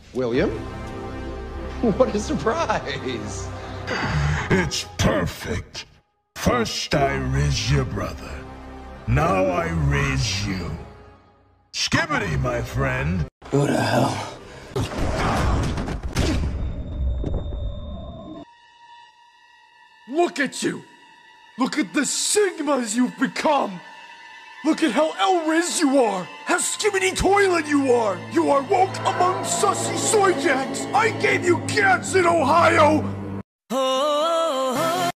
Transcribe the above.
William? What a surprise! It's perfect. First I raised your brother. Now I raise you. Skibbity, my friend. Who the hell? Look at you! Look at the Sigmas you've become! Look at how Elriz you are! How skibbity toilet you are! You are woke among sussy soy jacks! I gave you cats in Ohio!